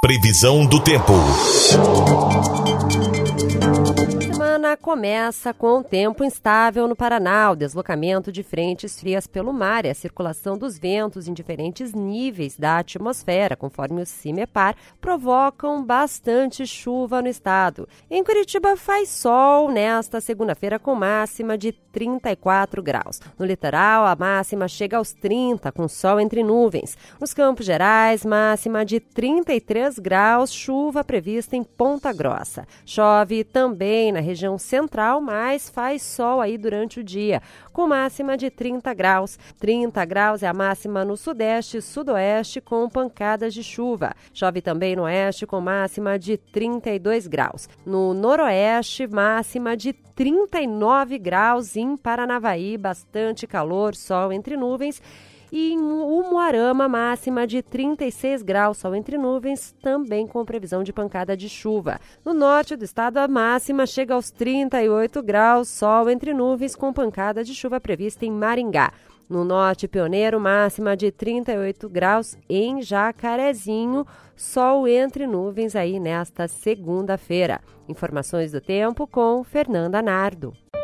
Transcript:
Previsão do tempo. Semana começa com tempo instável no Paraná, o deslocamento de frentes frias pelo mar e a circulação dos ventos em diferentes níveis da atmosfera, conforme o CIMEPAR, provocam bastante chuva no estado. Em Curitiba faz sol nesta segunda-feira com máxima de 34 graus. No litoral, a máxima chega aos 30, com sol entre nuvens. Nos Campos Gerais, máxima de 33 graus, chuva prevista em Ponta Grossa. Chove também na região central, mas faz sol aí durante o dia, com máxima de 30 graus. 30 graus é a máxima no sudeste e sudoeste, com pancadas de chuva. Chove também no oeste, com máxima de 32 graus. No noroeste, máxima de 39 graus. Em Paranavaí, bastante calor, sol entre nuvens. E em Umuarama, máxima de 36 graus, sol entre nuvens, também com previsão de pancada de chuva. No norte do estado, a máxima chega aos 38 graus, sol entre nuvens, com pancada de chuva prevista em Maringá. No norte pioneiro, máxima de 38 graus em Jacarezinho, sol entre nuvens aí nesta segunda-feira. Informações do tempo com Fernanda Nardo.